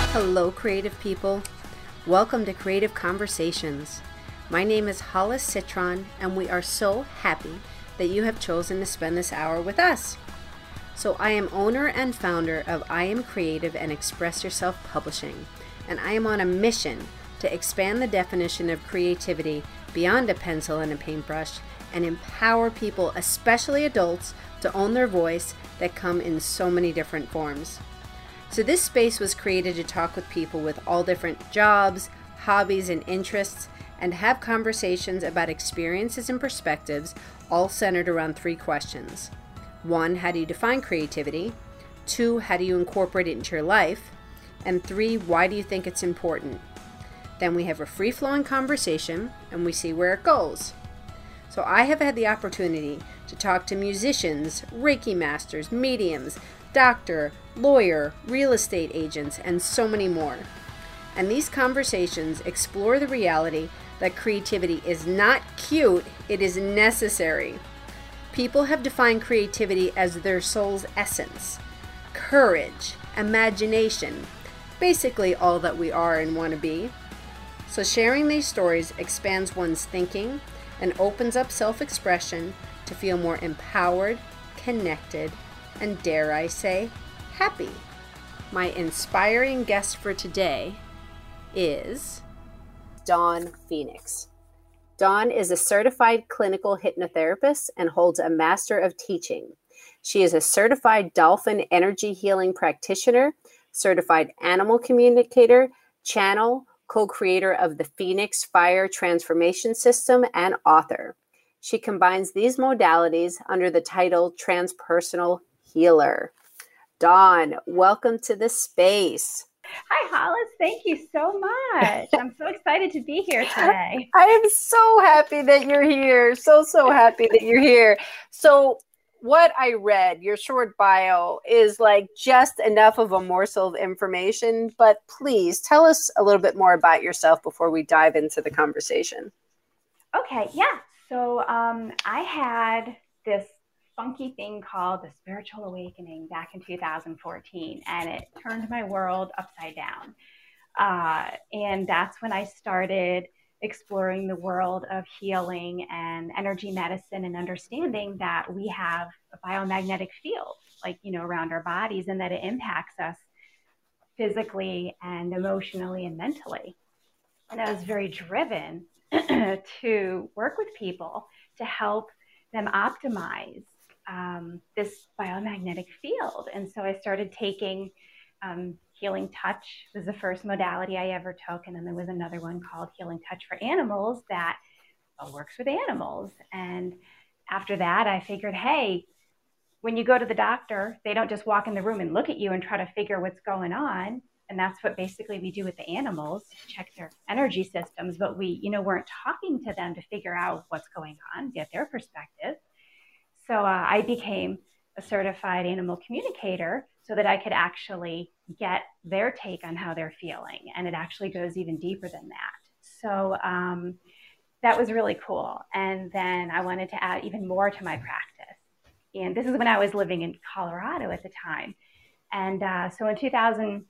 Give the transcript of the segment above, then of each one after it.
Hello, creative people. Welcome to Creative Conversations. My name is Hollis Citron, and we are so happy that you have chosen to spend this hour with us. So I am owner and founder of I Am Creative and Express Yourself Publishing, and I am on a mission to expand the definition of creativity beyond a pencil and a paintbrush and empower people, especially adults, to own their voice that come in so many different forms. So this space was created to talk with people with all different jobs, hobbies, and interests, and have conversations about experiences and perspectives, all centered around three questions. 1, how do you define creativity? 2, how do you incorporate it into your life? And 3, why do you think it's important? Then we have a free-flowing conversation, and we see where it goes. So I have had the opportunity to talk to musicians, Reiki masters, mediums, doctor, lawyer, real estate agents, and so many more. And these conversations explore the reality that creativity is not cute, it is necessary. People have defined creativity as their soul's essence, courage, imagination, basically all that we are and want to be. So sharing these stories expands one's thinking and opens up self-expression to feel more empowered, connected, and dare I say, happy. My inspiring guest for today is Dawn Phoenix. Dawn is a certified clinical hypnotherapist and holds a Master of Teaching. She is a certified dolphin energy healing practitioner, certified animal communicator, channel, co-creator of the Phoenix Fire Transformation System, and author. She combines these modalities under the title Transpersonal Healer. Dawn, welcome to the space. Hi, Hollis. Thank you so much. I'm so excited to be here today. I am so happy that you're here. So happy that you're here. So what I read, your short bio, is like just enough of a morsel of information, but please tell us a little bit more about yourself before we dive into the conversation. Okay, yeah. So I had this funky thing called the Spiritual Awakening back in 2014, and it turned my world upside down. And that's when I started exploring the world of healing and energy medicine and understanding that we have a biomagnetic field, around our bodies, and that it impacts us physically and emotionally and mentally. And I was very driven to work with people to help them optimize this biomagnetic field. And so I started taking Healing Touch was the first modality I ever took. And then there was another one called Healing Touch for Animals that works with animals. And after that, I figured, hey, when you go to the doctor, they don't just walk in the room and look at you and try to figure what's going on. And that's what basically we do with the animals, check their energy systems. But we, weren't talking to them to figure out what's going on, get their perspective. So I became a certified animal communicator so that I could actually get their take on how they're feeling. And it actually goes even deeper than that. So that was really cool. And then I wanted to add even more to my practice. And this is when I was living in Colorado at the time. And so in 2017,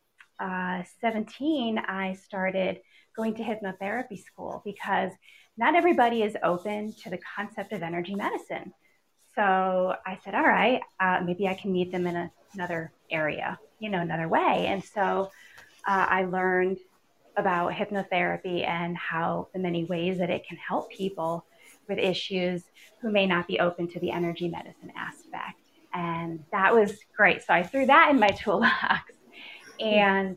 I started going to hypnotherapy school because not everybody is open to the concept of energy medicine. So I said, all right, maybe I can meet them in another area, another way. And so I learned about hypnotherapy and how the many ways that it can help people with issues who may not be open to the energy medicine aspect. And that was great. So I threw that in my toolbox. And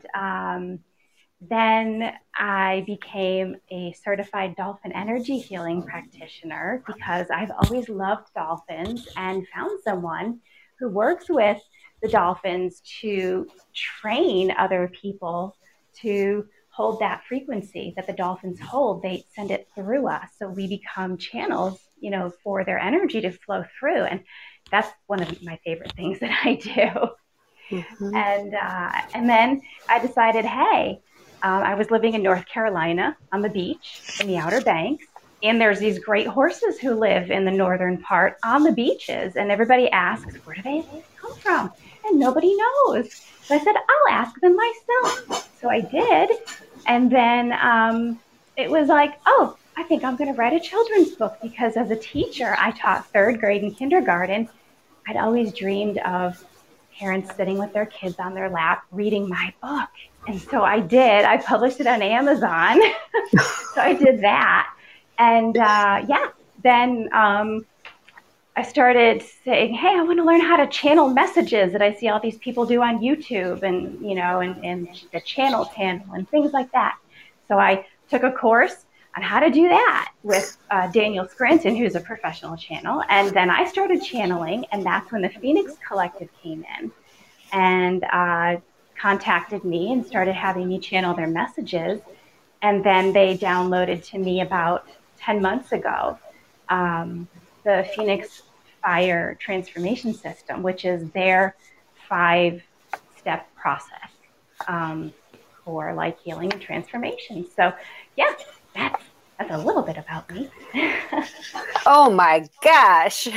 then I became a certified dolphin energy healing practitioner because I've always loved dolphins and found someone who works with the dolphins to train other people to hold that frequency that the dolphins hold. They send it through us. So we become channels, for their energy to flow through. And that's one of my favorite things that I do. Mm-hmm. And then I decided, hey, I was living in North Carolina on the beach in the Outer Banks, and there's these great horses who live in the northern part on the beaches. And everybody asks, where do they come from? And nobody knows. So I said, I'll ask them myself. So I did. And then it was like, oh, I think I'm going to write a children's book, because as a teacher, I taught third grade and kindergarten. I'd always dreamed of parents sitting with their kids on their lap reading my book. And so I did. I published it on Amazon. So I did that. And then I started saying, hey, I want to learn how to channel messages that I see all these people do on YouTube, and, and the channel and things like that. So I took a course on how to do that with Daniel Scranton, who's a professional channel. And then I started channeling, and that's when the Phoenix Collective came in and contacted me and started having me channel their messages. And then they downloaded to me about 10 months ago the Phoenix Fire Transformation System, which is their 5-step process for like healing and transformation. So yeah, that's a little bit about me. Oh my gosh.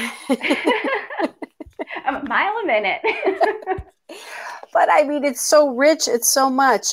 I'm a mile a minute. But I mean, it's so rich. It's so much.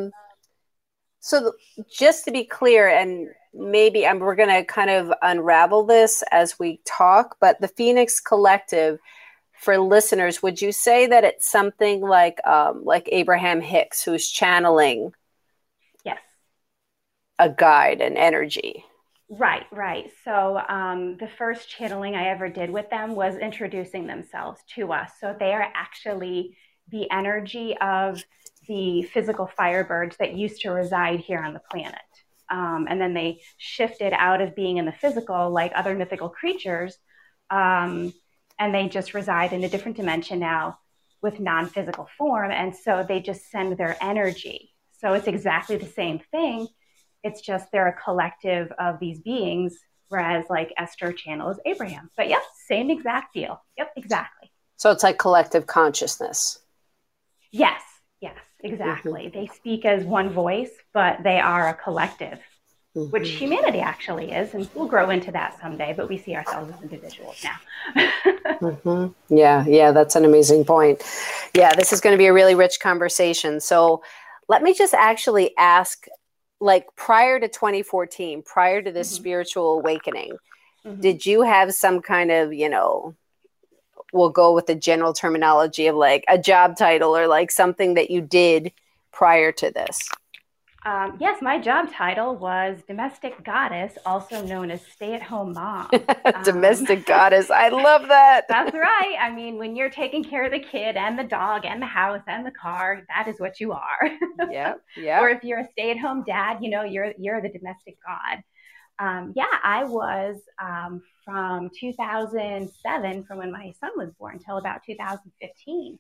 So just to be clear, and maybe we're going to kind of unravel this as we talk, but the Phoenix Collective, for listeners, would you say that it's something like Abraham Hicks, who's channeling Yes. a guide and energy? Right. So the first channeling I ever did with them was introducing themselves to us. So they are actually the energy of the physical firebirds that used to reside here on the planet. And then they shifted out of being in the physical like other mythical creatures. And they just reside in a different dimension now with non-physical form. And so they just send their energy. So it's exactly the same thing. It's just they're a collective of these beings, whereas like Esther channels Abraham. But yep, same exact deal. Yep, exactly. So it's like collective consciousness. Yes, exactly. Mm-hmm. They speak as one voice, but they are a collective, mm-hmm. which humanity actually is. And we'll grow into that someday, but we see ourselves as individuals now. Mm-hmm. Yeah, that's an amazing point. Yeah, this is going to be a really rich conversation. So let me just actually ask, like prior to 2014, prior to this mm-hmm. spiritual awakening, mm-hmm. did you have some kind of, we'll go with the general terminology of like a job title or like something that you did prior to this? Yes, my job title was domestic goddess, also known as stay-at-home mom. Domestic goddess. I love that. That's right. I mean, when you're taking care of the kid and the dog and the house and the car, that is what you are. Yeah. Or if you're a stay-at-home dad, you're the domestic god. I was from 2007, from when my son was born, until about 2015,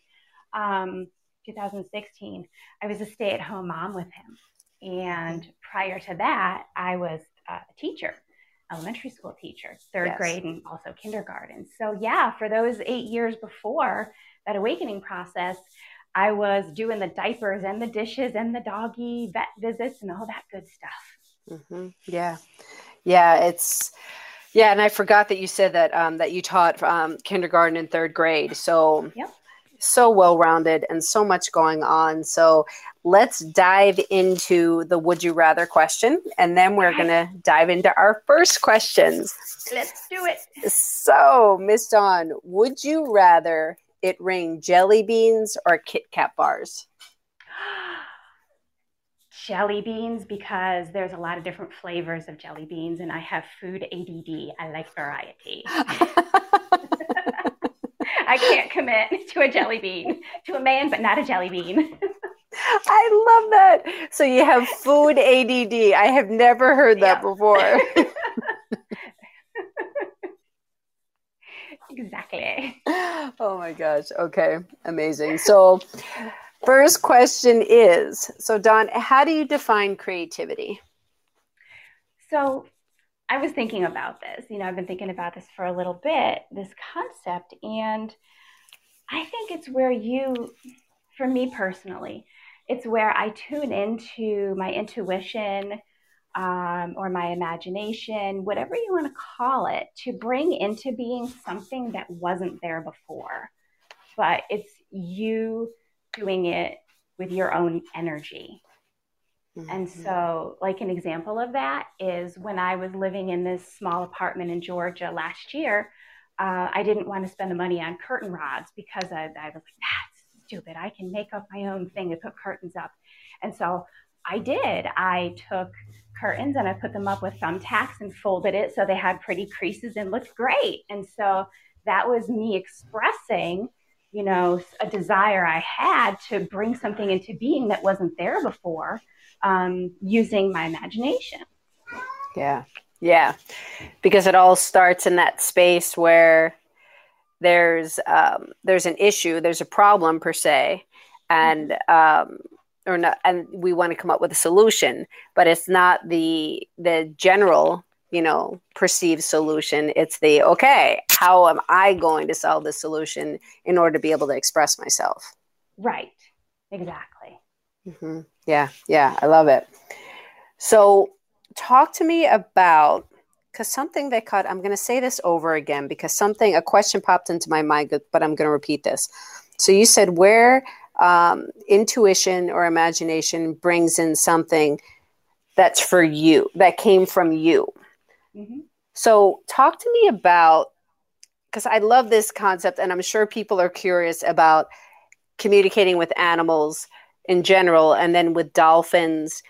2016, I was a stay-at-home mom with him. And prior to that, I was a teacher, elementary school teacher, third grade and also kindergarten. So yeah, for those 8 years before that awakening process, I was doing the diapers and the dishes and the doggy vet visits and all that good stuff. Mm-hmm. Yeah. And I forgot that you said that that you taught kindergarten and third grade. So yep. So well-rounded and so much going on. So let's dive into the would you rather question, and then we're going to dive into our first questions. Let's do it. So, Miss Dawn, would you rather it rain jelly beans or Kit Kat bars? Jelly beans, because there's a lot of different flavors of jelly beans, and I have food ADD. I like variety. I can't commit to a jelly bean, to a man, but not a jelly bean. I love that. So you have food ADD. I have never heard that before. Exactly. Oh my gosh. Okay. Amazing. So first question is, so Dawn, how do you define creativity? So I was thinking about this. I've been thinking about this for a little bit, this concept. And I think it's where for me personally, it's where I tune into my intuition or my imagination, whatever you want to call it, to bring into being something that wasn't there before. but it's you doing it with your own energy. And so, like, an example of that is when I was living in this small apartment in Georgia last year, I didn't want to spend the money on curtain rods because I was like, that's stupid. I can make up my own thing to put curtains up. And so I did. I took curtains and I put them up with thumbtacks and folded it so they had pretty creases and looked great. And so that was me expressing, a desire I had to bring something into being that wasn't there before, using my imagination. Yeah. Yeah. Because it all starts in that space where there's an issue, there's a problem per se, and or not, and we want to come up with a solution, but it's not the general, perceived solution. It's the, okay, how am I going to solve this solution in order to be able to express myself? Right. Exactly. Mm-hmm. Yeah. Yeah. I love it. So talk to me about, because something that caught, I'm going to say this over again because a question popped into my mind, but I'm going to repeat this. So you said where intuition or imagination brings in something that's for you, that came from you. Mm-hmm. So talk to me about, because I love this concept and I'm sure people are curious about communicating with animals in general and then with dolphins.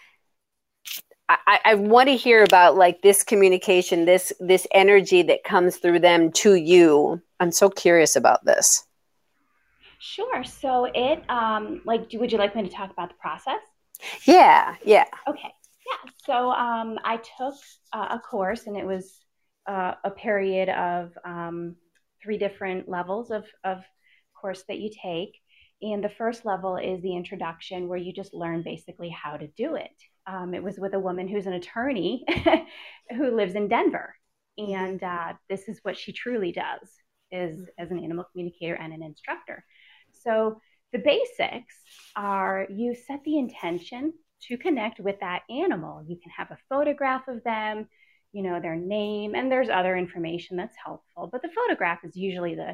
I want to hear about like this communication, this energy that comes through them to you. I'm so curious about this. Sure. So would you like me to talk about the process? Yeah. Yeah. Okay. Yeah. So I took a course, and it was a period of 3 different levels of course that you take. And the first level is the introduction, where you just learn basically how to do it. It was with a woman who's an attorney who lives in Denver. And this is what she truly does, is as an animal communicator and an instructor. So the basics are, you set the intention to connect with that animal. You can have a photograph of them, their name, and there's other information that's helpful. But the photograph is usually the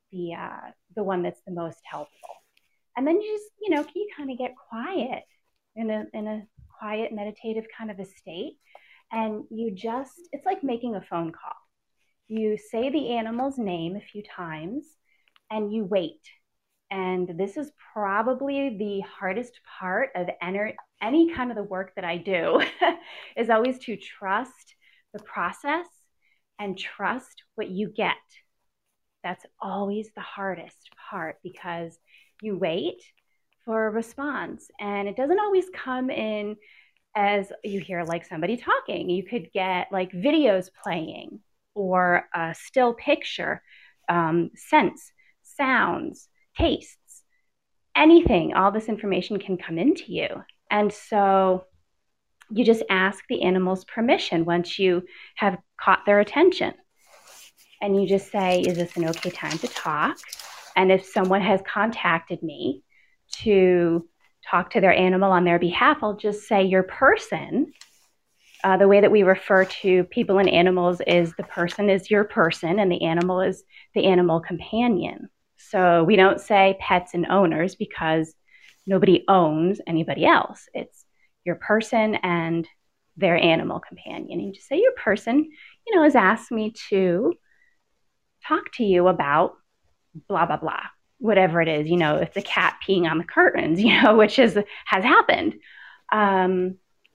one that's the most helpful. And then you just, you kind of get quiet in a quiet, meditative kind of a state. And it's like making a phone call. You say the animal's name a few times and you wait. And this is probably the hardest part of any kind of the work that I do is always to trust the process and trust what you get. That's always the hardest part, because you wait for a response, and it doesn't always come in as you hear like somebody talking. You could get like videos playing or a still picture, scents, sounds, tastes, anything. All this information can come into you. And so you just ask the animal's permission once you have caught their attention. And you just say, is this an okay time to talk? And if someone has contacted me to talk to their animal on their behalf, I'll just say, your person. The way that we refer to people and animals is the person is your person and the animal is the animal companion. So we don't say pets and owners, because nobody owns anybody else. It's your person and their animal companion. And you just say, your person, has asked me to talk to you about blah, blah, blah, whatever it is, if the cat peeing on the curtains, which has happened. And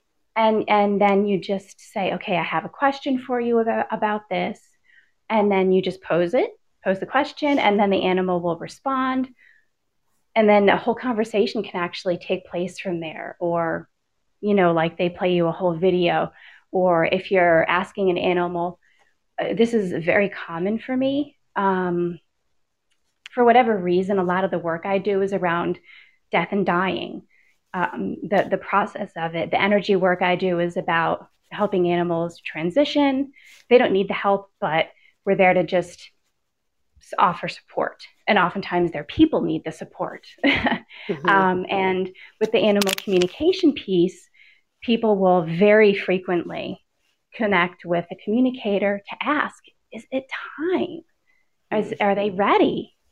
then you just say, okay, I have a question for you about this. And then you just pose the question, and then the animal will respond. And then a whole conversation can actually take place from there. Or, like they play you a whole video. Or if you're asking an animal, this is very common for me. For whatever reason, a lot of the work I do is around death and dying. The process of it, the energy work I do is about helping animals transition. They don't need the help, but we're there to just offer support. And oftentimes their people need the support. Mm-hmm. And with the animal communication piece, people will very frequently connect with a communicator to ask, is it time? Are they ready?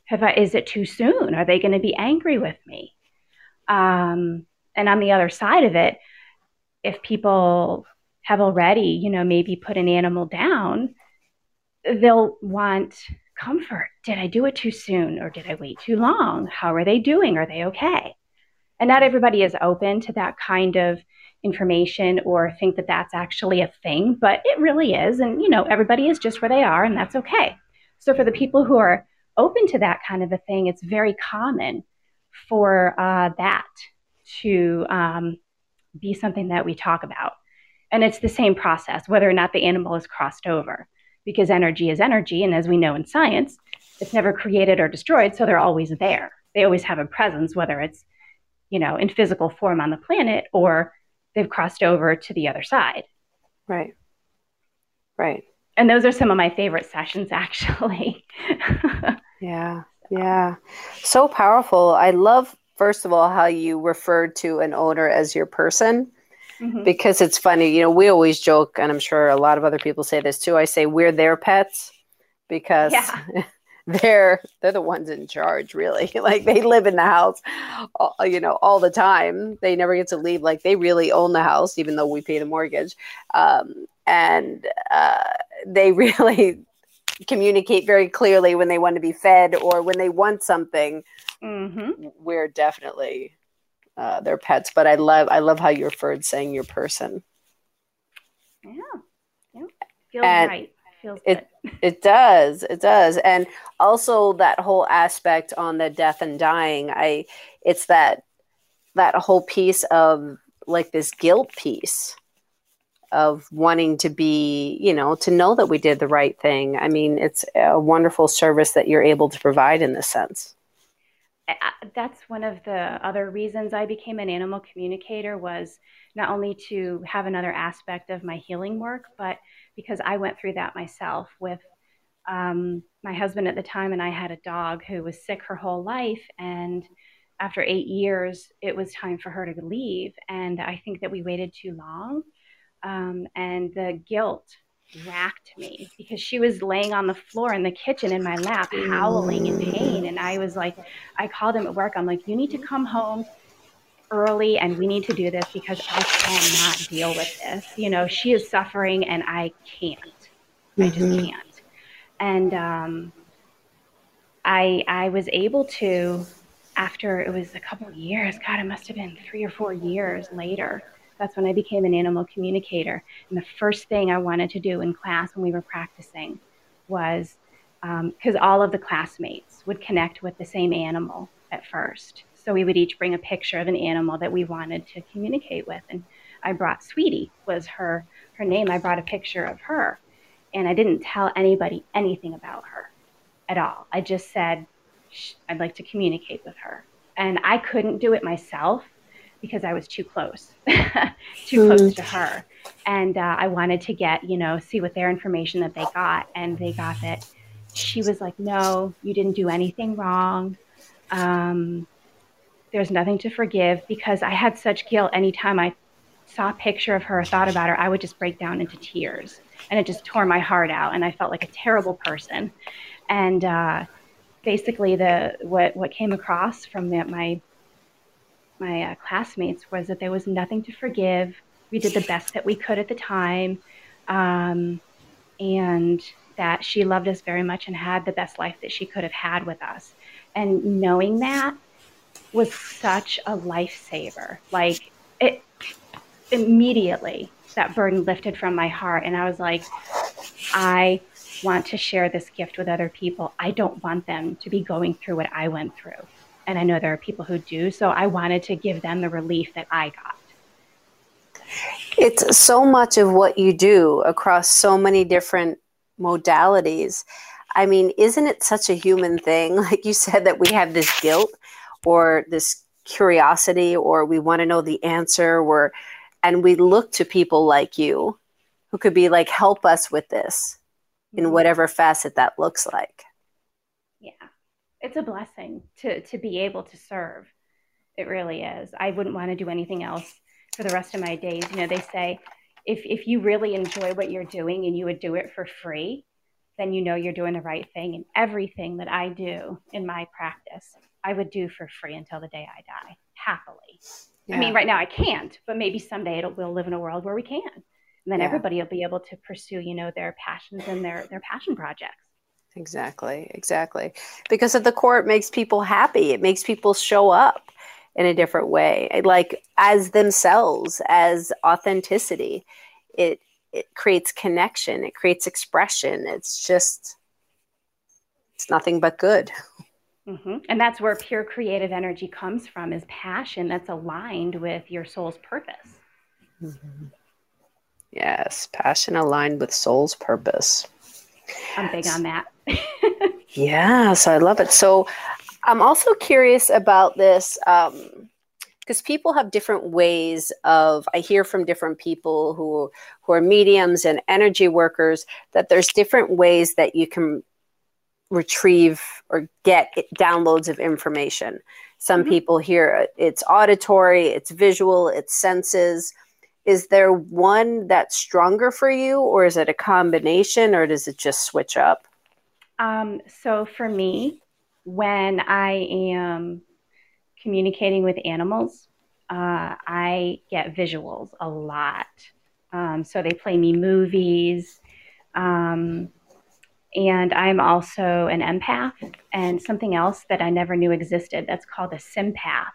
Is it too soon? Are they going to be angry with me? And on the other side of it, if people have already, maybe put an animal down, they'll want comfort. Did I do it too soon, or did I wait too long? How are they doing? Are they okay? And not everybody is open to that kind of information or think that that's actually a thing, but it really is. And, everybody is just where they are, and that's okay. So for the people who are open to that kind of a thing, it's very common for that to be something that we talk about. And it's the same process, whether or not the animal is crossed over, because energy is energy. And as we know in science, it's never created or destroyed. So they're always there. They always have a presence, whether it's, in physical form on the planet or they've crossed over to the other side. Right. Right. And those are some of my favorite sessions, actually. Yeah. Yeah. So powerful. I love, first of all, how you referred to an owner as your person, because it's funny, we always joke, and I'm sure a lot of other people say this too. I say we're their pets because they're the ones in charge, really. Like they live in the house, all the time. They never get to leave. Like they really own the house, even though we pay the mortgage. And they really communicate very clearly when they want to be fed or when they want something. We're definitely their pets. But I love how you referred saying your person. Yeah. Feels right. Feels good. It does. And also that whole aspect on the death and dying, it's that whole piece of like this guilt piece of wanting to be, to know that we did the right thing. I mean, it's a wonderful service that you're able to provide in this sense. That's one of the other reasons I became an animal communicator, was not only to have another aspect of my healing work, but because I went through that myself with my husband at the time, and I had a dog who was sick her whole life. And after 8 years, it was time for her to leave. And I think that we waited too long. And the guilt racked me because she was laying on the floor in the kitchen in my lap, howling in pain. And I was like, I called him at work. I'm like, you need to come home early and we need to do this because I cannot deal with this. She is suffering and I can't. I just can't. And I was able to, after it was a couple of years, God, it must have been 3 or 4 years later, that's when I became an animal communicator. And the first thing I wanted to do in class when we were practicing was, because all of the classmates would connect with the same animal at first. So we would each bring a picture of an animal that we wanted to communicate with. And I brought Sweetie, was her name. I brought a picture of her. And I didn't tell anybody anything about her at all. I just said, I'd like to communicate with her. And I couldn't do it myself because I was too close, close to her. And I wanted to get, see what their information that they got. And they got that she was like, no, you didn't do anything wrong. There's nothing to forgive, because I had such guilt. Anytime I saw a picture of her or thought about her, I would just break down into tears. And it just tore my heart out. And I felt like a terrible person. And basically what came across from my classmates was that there was nothing to forgive. We did the best that we could at the time. And that she loved us very much and had the best life that she could have had with us. And knowing that was such a lifesaver. Like, it immediately, that burden lifted from my heart. And I was like, I want to share this gift with other people. I don't want them to be going through what I went through. And I know there are people who do. So I wanted to give them the relief that I got. It's so much of what you do across so many different modalities. I mean, isn't it such a human thing? Like you said, that we have this guilt or this curiosity, or we want to know the answer, and we look to people like you who could be like, help us with this in whatever facet that looks like. Yeah. It's a blessing to be able to serve. It really is. I wouldn't want to do anything else for the rest of my days. They say, if you really enjoy what you're doing and you would do it for free, then you know you're doing the right thing. And everything that I do in my practice, I would do for free until the day I die, happily. Yeah. I mean, right now I can't, but maybe someday we'll live in a world where we can. And then everybody will be able to pursue, their passions and their passion projects. Exactly. Because at the core, it makes people happy. It makes people show up in a different way, like as themselves, as authenticity. It creates connection. It creates expression. It's nothing but good. Mm-hmm. And that's where pure creative energy comes from, is passion that's aligned with your soul's purpose. Mm-hmm. Yes, passion aligned with soul's purpose. I'm big on that. Yes, I love it. So I'm also curious about this because people have different ways I hear from different people who are mediums and energy workers, that there's different ways that you can retrieve or get downloads of information. Some people hear it's auditory, it's visual, it's senses. Is there one that's stronger for you, or is it a combination, or does it just switch up? So for me, when I am communicating with animals, I get visuals a lot. So they play me movies. And I'm also an empath, and something else that I never knew existed that's called a sympath.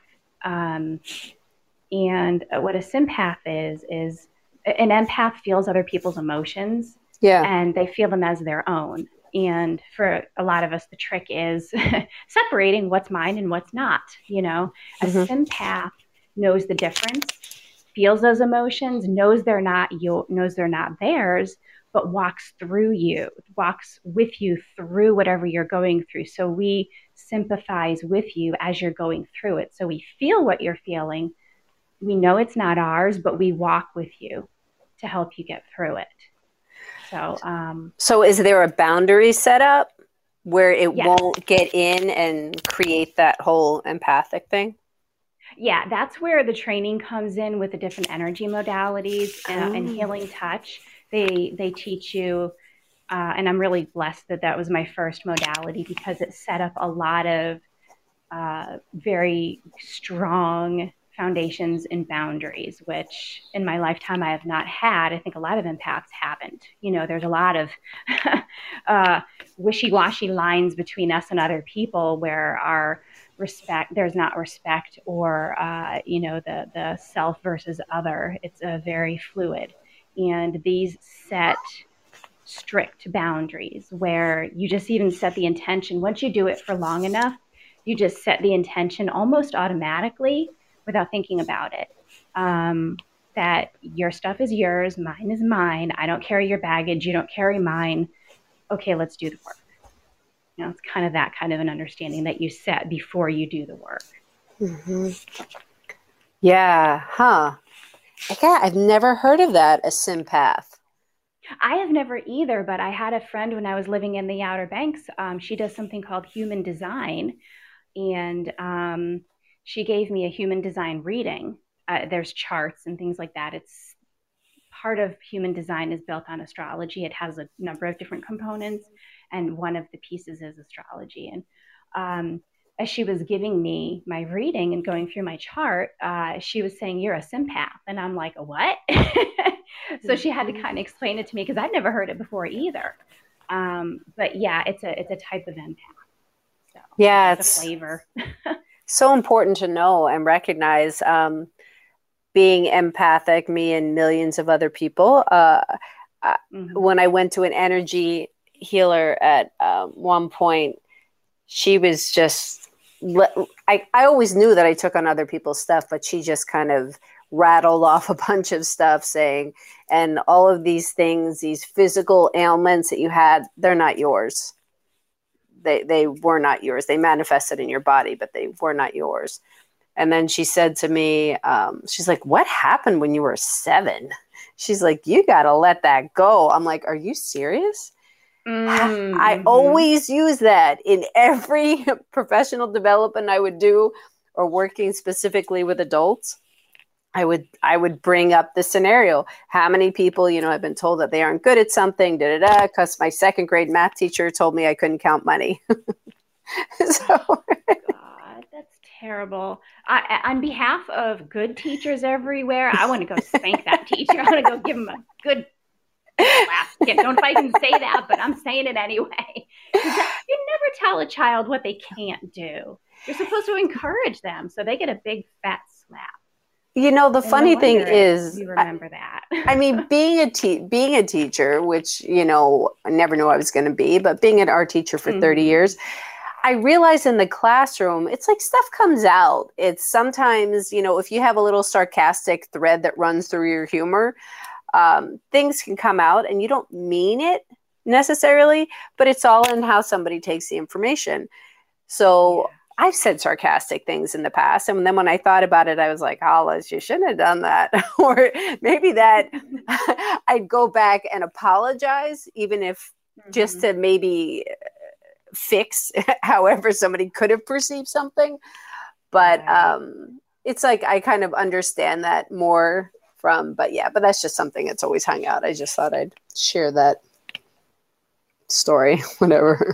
And what a sympath is an empath feels other people's emotions, and they feel them as their own. And for a lot of us, the trick is separating what's mine and what's not. A sympath knows the difference, feels those emotions, knows they're not theirs, but walks with you through whatever you're going through. So we sympathize with you as you're going through it. So we feel what you're feeling. We know it's not ours, but we walk with you to help you get through it. So is there a boundary set up where it won't get in and create that whole empathic thing? Yeah, that's where the training comes in with the different energy modalities and healing touch. They teach you, and I'm really blessed that was my first modality, because it set up a lot of very strong foundations and boundaries, which in my lifetime I have not had. I think a lot of empaths haven't. There's a lot of wishy-washy lines between us and other people where there's not respect, or the self versus other. It's very fluid, and these set strict boundaries where you just even set the intention. Once you do it for long enough, you just set the intention almost automatically without thinking about it, that your stuff is yours, mine is mine. I don't carry your baggage, you don't carry mine. Okay, let's do the work. It's kind of that kind of an understanding that you set before you do the work. Mm-hmm. Yeah, huh. Okay, I've never heard of that, a sympath. I have never either, but I had a friend when I was living in the Outer Banks. She does something called human design, and she gave me a human design reading. There's charts and things like that. It's part of human design is built on astrology. It has a number of different components, and one of the pieces is astrology. And as she was giving me my reading and going through my chart, she was saying, "You're a sympath." And I'm like, "A what?" So she had to kind of explain it to me, because I'd never heard it before either. But yeah, it's a type of empath. So yeah, it's a flavor. So important to know and recognize. Being empathic, me and millions of other people. When I went to an energy healer at one point, she was just, I always knew that I took on other people's stuff, but she just kind of rattled off a bunch of stuff saying, and all of these things, these physical ailments that you had, they're not yours. They were not yours. They manifested in your body, but they were not yours. And then she said to me, she's like, "What happened when you were 7?" She's like, "You got to let that go." I'm like, "Are you serious?" Mm-hmm. I always use that in every professional development I would do, or working specifically with adults. I would bring up the scenario. How many people, have been told that they aren't good at something, because my second grade math teacher told me I couldn't count money. So God, that's terrible. On behalf of good teachers everywhere, I want to go spank that teacher. I want to go give him a good slap. Yeah, don't know if I can say that, but I'm saying it anyway. You never tell a child what they can't do. You're supposed to encourage them so they get a big fat slap. the funny thing is, you remember that. I mean, being a teacher, which I never knew I was going to be, but being an art teacher for 30 years, I realized in the classroom, it's like stuff comes out. It's sometimes, if you have a little sarcastic thread that runs through your humor, things can come out, and you don't mean it necessarily, but it's all in how somebody takes the information. So I've said sarcastic things in the past, and then when I thought about it, I was like, Hollis, you shouldn't have done that. Or maybe that I'd go back and apologize, even if just to maybe fix however somebody could have perceived something. But it's like I kind of understand that more but that's just something that's always hung out. I just thought I'd share that story, whatever.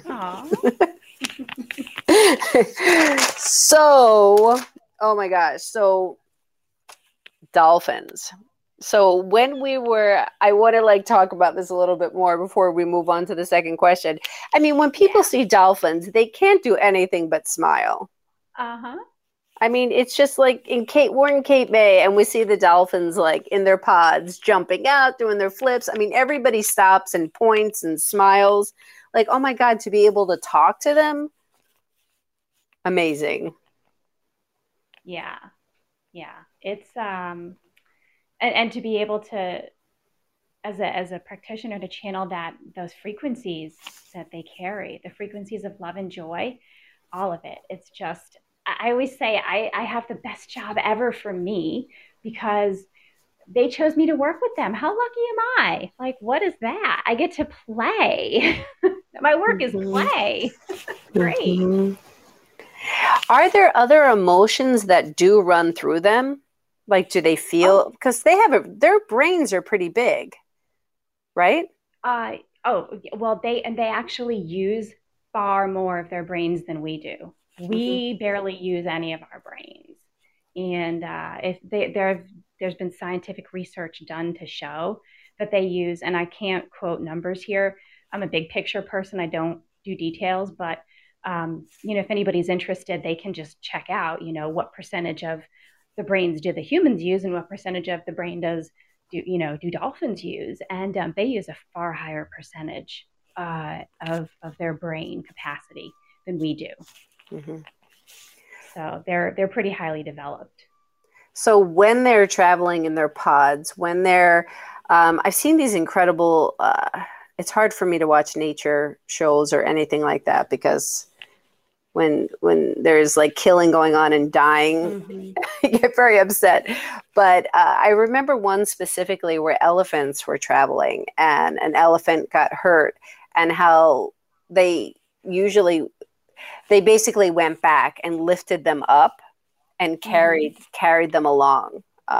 So, oh my gosh. So dolphins. So when I want to talk about this a little bit more before we move on to the second question. I mean, when people see dolphins, they can't do anything but smile. I mean, it's just like we're in Cape May, and we see the dolphins in their pods, jumping out, doing their flips. I mean, everybody stops and points and smiles. Like, oh my God, to be able to talk to them. Amazing. Yeah. It's, and to be able to, as a practitioner, to channel those frequencies that they carry, the frequencies of love and joy, all of it. It's just, I always say I have the best job ever for me because they chose me to work with them. How lucky am I? Like, what is that? I get to play. My work is play. Great. Are there other emotions that do run through them? Like, do they feel, because their brains are pretty big, right? Well, they actually use far more of their brains than we do. We barely use any of our brains. And there's been scientific research done to show that they use, and I can't quote numbers here. I'm a big picture person. I don't do details, but if anybody's interested, they can just check out, what percentage of the brains do the humans use and what percentage of the brain do dolphins use. And they use a far higher percentage of their brain capacity than we do. So they're pretty highly developed. So when they're traveling in their pods, when they're, I've seen these incredible, it's hard for me to watch nature shows or anything like that because when there's killing going on and dying, I get very upset. But I remember one specifically where elephants were traveling and an elephant got hurt, and how they basically went back and lifted them up and carried them along.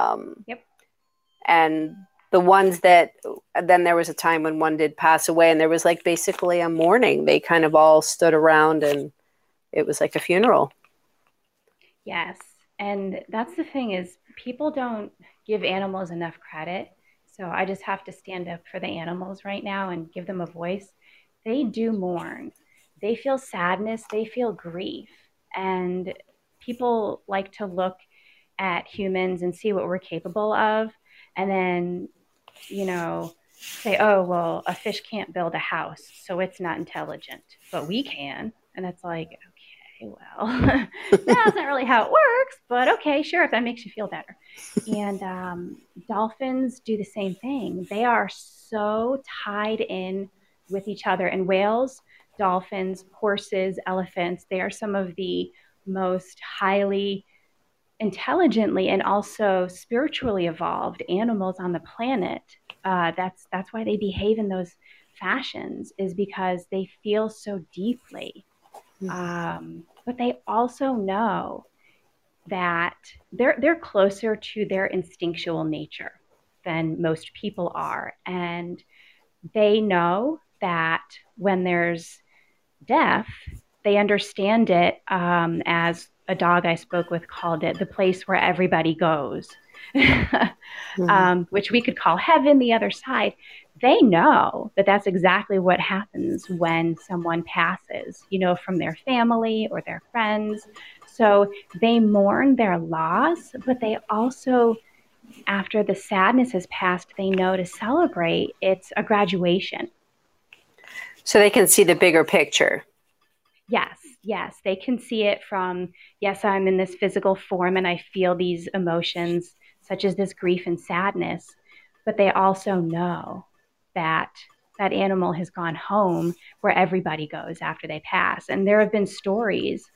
And the ones that, then there was a time when one did pass away, and there was basically a mourning. They kind of all stood around, and it was like a funeral. Yes. And that's the thing, is people don't give animals enough credit. So I just have to stand up for the animals right now and give them a voice. They do mourn. They feel sadness. They feel grief. And people like to look at humans and see what we're capable of. And then, say, oh, well, a fish can't build a house, so it's not intelligent, but we can. And it's like, okay, well, that's not really how it works, but okay, sure, if that makes you feel better. And dolphins do the same thing. They are so tied in with each other. And whales, dolphins, horses, elephants, they are some of the most highly intelligently and also spiritually evolved animals on the planet. That's why they behave in those fashions, is because they feel so deeply. But they also know that they're closer to their instinctual nature than most people are. And they know that when there's death, they understand it as a dog I spoke with called it the place where everybody goes, Mm-hmm. which we could call heaven, the other side. They know that that's exactly what happens when someone passes, from their family or their friends. So they mourn their loss, but they also, after the sadness has passed, they know to celebrate. It's a graduation. So they can see the bigger picture. Yes, yes, they can see it from, yes, I'm in this physical form and I feel these emotions, such as this grief and sadness, but they also know that that animal has gone home where everybody goes after they pass. And there have been stories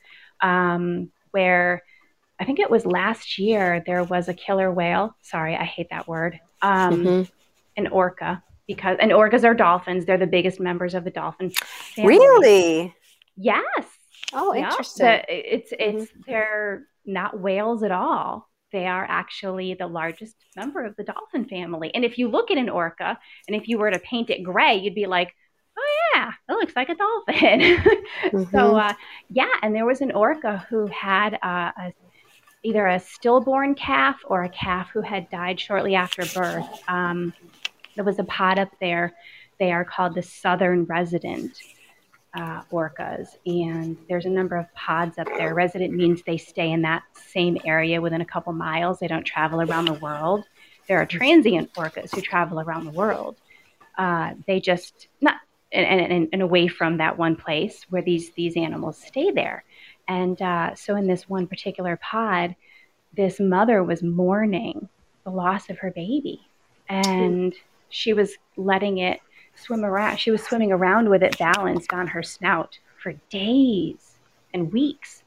where I think it was last year, there was a killer whale. Sorry, I hate that word. Mm-hmm. An orca, and orcas are dolphins. They're the biggest members of the dolphin family. Really? Yes. Oh, Yep. interesting. Mm-hmm. They're not whales at all. They are actually the largest member of the dolphin family. And if you look at an orca and if you were to paint it gray, you'd be like, oh yeah, it looks like a dolphin. so Mm-hmm. yeah, and there was an orca who had either a stillborn calf or a calf who had died shortly after birth. There was a pod up there. They are called the southern resident orcas, and there's a number of pods up there. Resident means they stay in that same area within a couple miles. They don't travel around the world. There are transient orcas who travel around the world. They just not and away from that one place where these animals stay there. And so in this one particular pod, this mother was mourning the loss of her baby, and she was letting it swim around. She was swimming around with it balanced on her snout for days and weeks.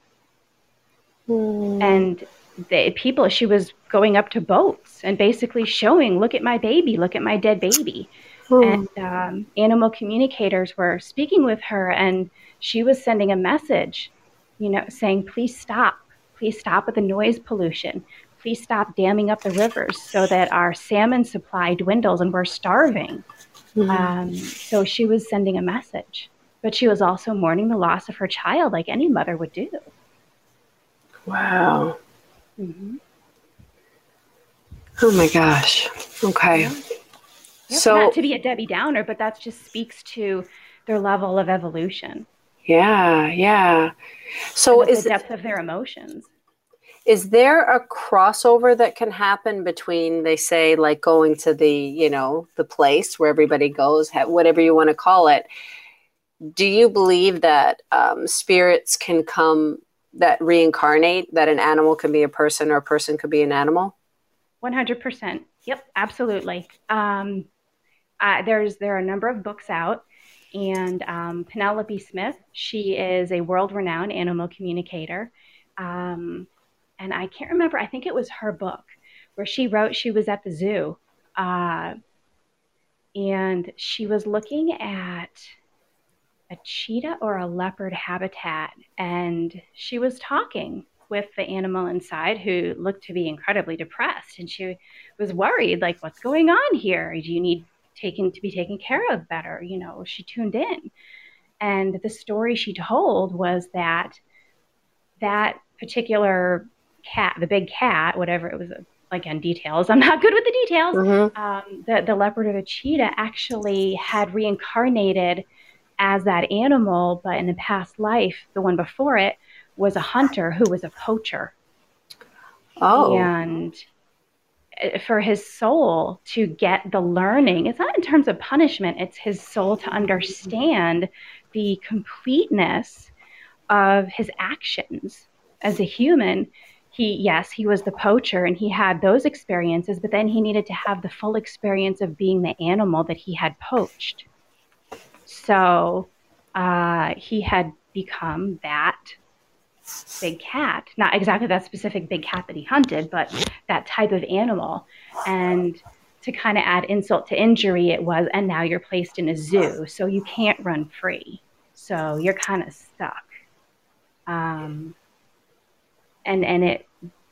Mm-hmm. And she was going up to boats and basically showing, look at my baby, look at my dead baby. And animal communicators were speaking with her, and she was sending a message, saying, please stop with the noise pollution. Please stop damming up the rivers so that our salmon supply dwindles and we're starving. So she was sending a message, but she was also mourning the loss of her child like any mother would do. Wow. Mm-hmm. Oh my gosh. Okay. Yeah. Yep. So, not to be a Debbie Downer, but that just speaks to their level of evolution. yeah, yeah. So the depth of their emotions. Is there a crossover that can happen between, they say, like going to the place where everybody goes, whatever you want to call it? Do you believe that spirits can come that reincarnate, that an animal can be a person or a person could be an animal? 100%. Yep, absolutely. There are a number of books out, and Penelope Smith, she is a world-renowned animal communicator. And I can't remember, I think it was her book where she wrote she was at the zoo, and she was looking at a cheetah or a leopard habitat, and she was talking with the animal inside, who looked to be incredibly depressed, and she was worried, like, what's going on here? Do you need to be taken care of better? She tuned in, and the story she told was that particular cat, the big cat, whatever it was, again, details, I'm not good with the details. Mm-hmm. The leopard or the cheetah actually had reincarnated as that animal, but in the past life, the one before it was a hunter who was a poacher. Oh. And for his soul to get the learning, it's not in terms of punishment, it's his soul to understand the completeness of his actions as a human. He was the poacher and he had those experiences, but then he needed to have the full experience of being the animal that he had poached. So he had become that big cat, not exactly that specific big cat that he hunted, but that type of animal. And to kind of add insult to injury, it was, and now you're placed in a zoo, so you can't run free. So you're kind of stuck. And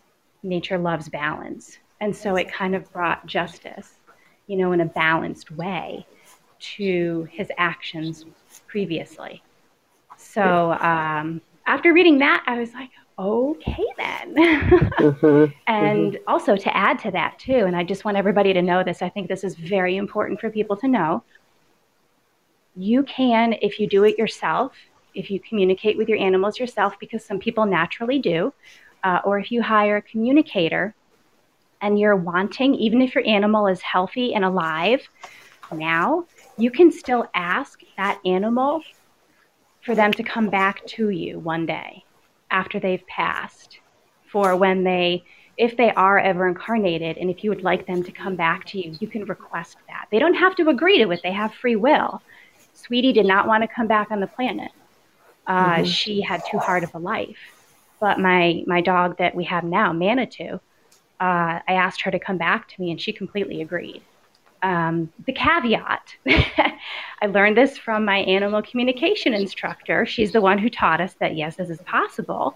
nature loves balance. And so it kind of brought justice, in a balanced way to his actions previously. So after reading that, I was like, okay, then. And also to add to that too, and I just want everybody to know this, I think this is very important for people to know. You can, if you do it yourself, if you communicate with your animals yourself, because some people naturally do, or if you hire a communicator and you're wanting, even if your animal is healthy and alive now, you can still ask that animal for them to come back to you one day after they've passed, for when if they are ever incarnated, and if you would like them to come back to you, you can request that. They don't have to agree to it. They have free will. Sweetie did not want to come back on the planet. She had too hard of a life. But my dog that we have now, Manitou, I asked her to come back to me, and she completely agreed. The caveat, I learned this from my animal communication instructor. She's the one who taught us that, yes, this is possible.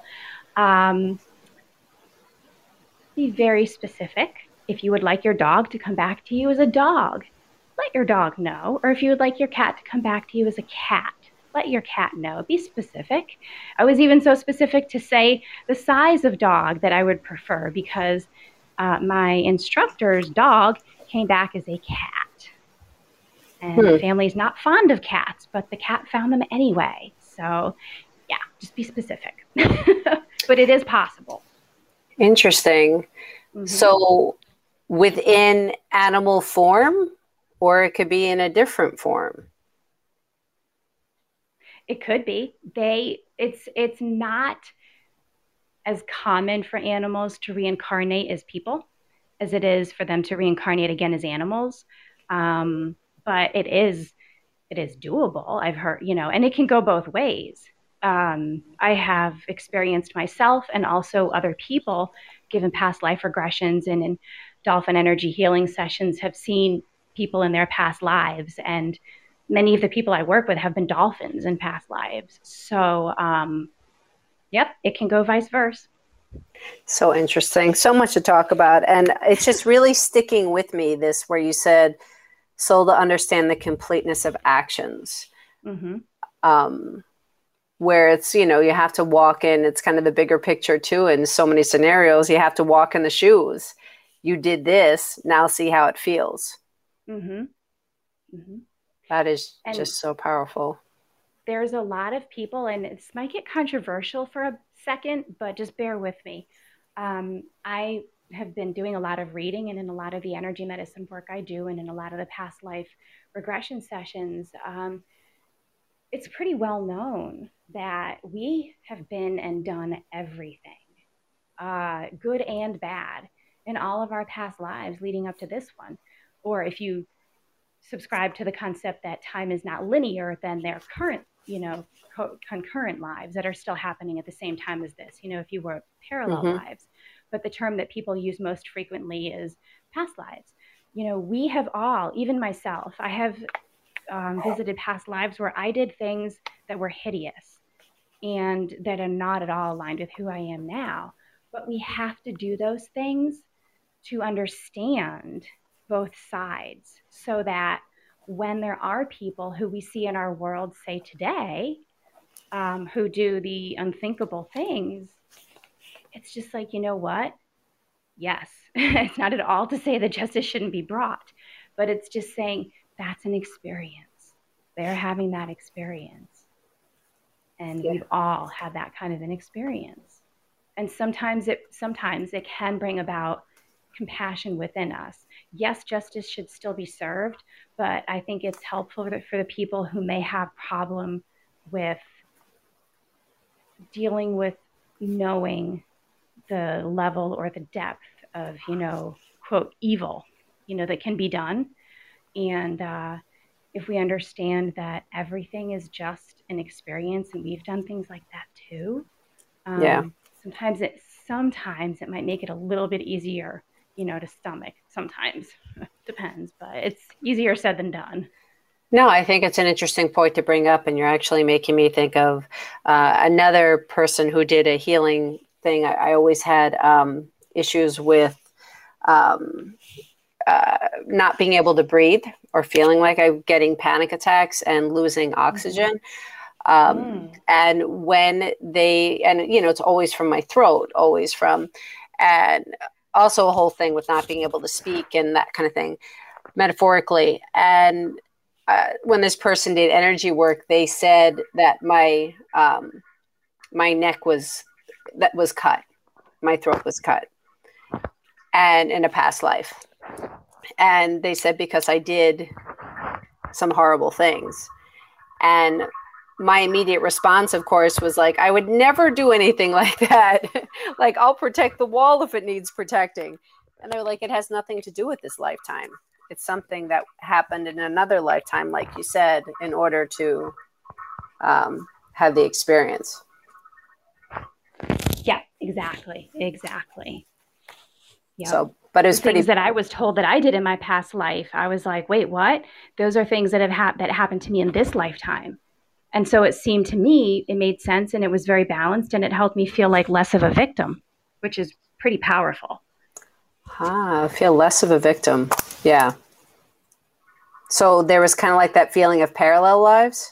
Be very specific. If you would like your dog to come back to you as a dog, let your dog know. Or if you would like your cat to come back to you as a cat, let your cat know. Be specific. I was even so specific to say the size of dog that I would prefer, because my instructor's dog came back as a cat. And the family's not fond of cats, but the cat found them anyway. So, yeah, just be specific. But it is possible. Interesting. So within animal form, or it could be in a different form? It could be. It's not as common for animals to reincarnate as people as it is for them to reincarnate again as animals. But it is doable. I've heard, and it can go both ways. I have experienced myself and also other people, given past life regressions and in dolphin energy healing sessions, have seen people in their past lives. And many of the people I work with have been dolphins in past lives. So, yep, it can go vice versa. So interesting. So much to talk about. And it's just really sticking with me, this where you said, soul to understand the completeness of actions. Where it's, you have to walk in, it's kind of the bigger picture too. In so many scenarios, you have to walk in the shoes. You did this, now see how it feels. That is just so powerful. There's a lot of people, and this might get controversial for a second, but just bear with me. I have been doing a lot of reading, and in a lot of the energy medicine work I do, and in a lot of the past life regression sessions, it's pretty well known that we have been and done everything, good and bad, in all of our past lives leading up to this one. Or if you subscribe to the concept that time is not linear, then their current, concurrent lives that are still happening at the same time as this, if you were parallel lives. But the term that people use most frequently is past lives. We have all, even myself, I have visited past lives where I did things that were hideous and that are not at all aligned with who I am now. But we have to do those things to understand both sides, so that when there are people who we see in our world, say today, who do the unthinkable things, it's just like, you know what? Yes, it's not at all to say that justice shouldn't be brought, but it's just saying that's an experience. They're having that experience. And we've all had that kind of an experience. And sometimes it can bring about compassion within us. Yes, justice should still be served, but I think it's helpful for the people who may have problem with dealing with knowing the level or the depth of, quote, evil, that can be done. And if we understand that everything is just an experience, and we've done things like that too, sometimes it might make it a little bit easier, to stomach. Sometimes depends, but it's easier said than done. No, I think it's an interesting point to bring up, and you're actually making me think of another person who did a healing thing. I always had issues with not being able to breathe or feeling like I'm getting panic attacks and losing oxygen. And when it's always from my throat, and also a whole thing with not being able to speak and that kind of thing, metaphorically. And when this person did energy work, they said that my neck was cut, my throat was cut, and in a past life. And they said because I did some horrible things. And my immediate response, of course, was like, I would never do anything like that. Like, I'll protect the wall if it needs protecting. And they were like, it has nothing to do with this lifetime. It's something that happened in another lifetime, like you said, in order to have the experience. Yeah, exactly. Yep. So, but it was things that I was told that I did in my past life. I was like, wait, what? Those are things that that happened to me in this lifetime. And so it seemed to me, it made sense, and it was very balanced, and it helped me feel like less of a victim, which is pretty powerful. I feel less of a victim. Yeah. So there was kind of like that feeling of parallel lives?